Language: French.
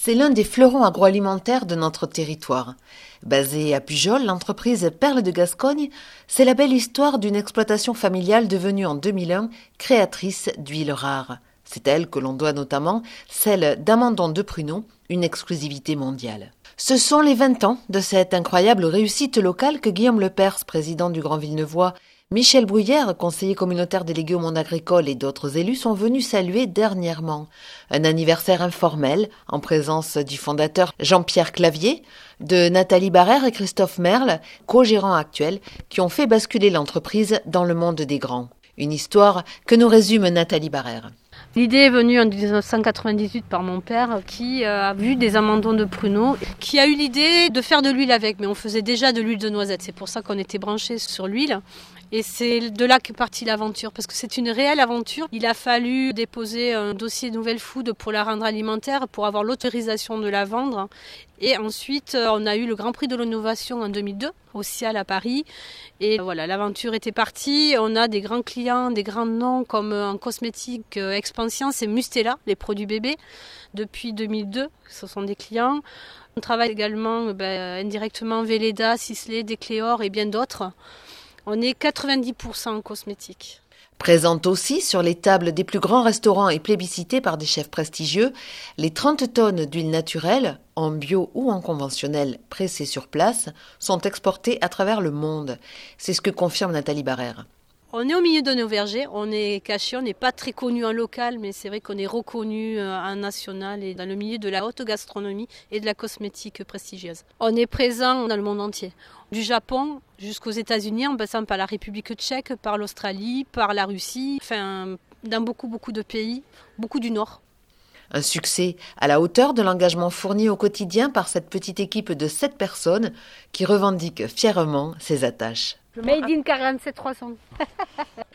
C'est l'un des fleurons agroalimentaires de notre territoire. Basée à Pujol, l'entreprise Perles de Gascogne, c'est la belle histoire d'une exploitation familiale devenue en 2001 créatrice d'huiles rares. C'est à elle que l'on doit notamment celle d'Amandon de Pruneau, une exclusivité mondiale. Ce sont les 20 ans de cette incroyable réussite locale que Guillaume Lepers, président du Grand Villeneuvois, Michel Bruyère, conseiller communautaire délégué au monde agricole et d'autres élus sont venus saluer dernièrement. Un anniversaire informel en présence du fondateur Jean-Pierre Clavier, de Nathalie Barrère et Christophe Merle, co-gérants actuels, qui ont fait basculer l'entreprise dans le monde des grands. Une histoire que nous résume Nathalie Barrère. L'idée est venue en 1998 par mon père qui a vu des amandons de pruneaux, qui a eu l'idée de faire de l'huile avec, mais on faisait déjà de l'huile de noisette. C'est pour ça qu'on était branchés sur l'huile. Et c'est de là qu'est partie l'aventure, parce que c'est une réelle aventure. Il a fallu déposer un dossier Nouvelle Food pour la rendre alimentaire, pour avoir l'autorisation de la vendre. Et ensuite, on a eu le Grand Prix de l'innovation en 2002, au Cial à Paris. Et voilà, l'aventure était partie. On a des grands clients, des grands noms, comme en cosmétique Expansion, c'est Mustela, les produits bébés. Depuis 2002, ce sont des clients. On travaille également indirectement Velleda, Sisley, Decléor et bien d'autres. On est 90% en cosmétique. Présente aussi sur les tables des plus grands restaurants et plébiscitée par des chefs prestigieux, les 30 tonnes d'huile naturelle, en bio ou en conventionnel pressée sur place, sont exportées à travers le monde. C'est ce que confirme Nathalie Barrère. On est au milieu de nos vergers, on est caché, on n'est pas très connu en local, mais c'est vrai qu'on est reconnu en national et dans le milieu de la haute gastronomie et de la cosmétique prestigieuse. On est présent dans le monde entier, du Japon jusqu'aux États-Unis, en passant par la République tchèque, par l'Australie, par la Russie, enfin dans beaucoup de pays, beaucoup du Nord. Un succès à la hauteur de l'engagement fourni au quotidien par cette petite équipe de 7 personnes qui revendique fièrement ses attaches. Made in 47 300.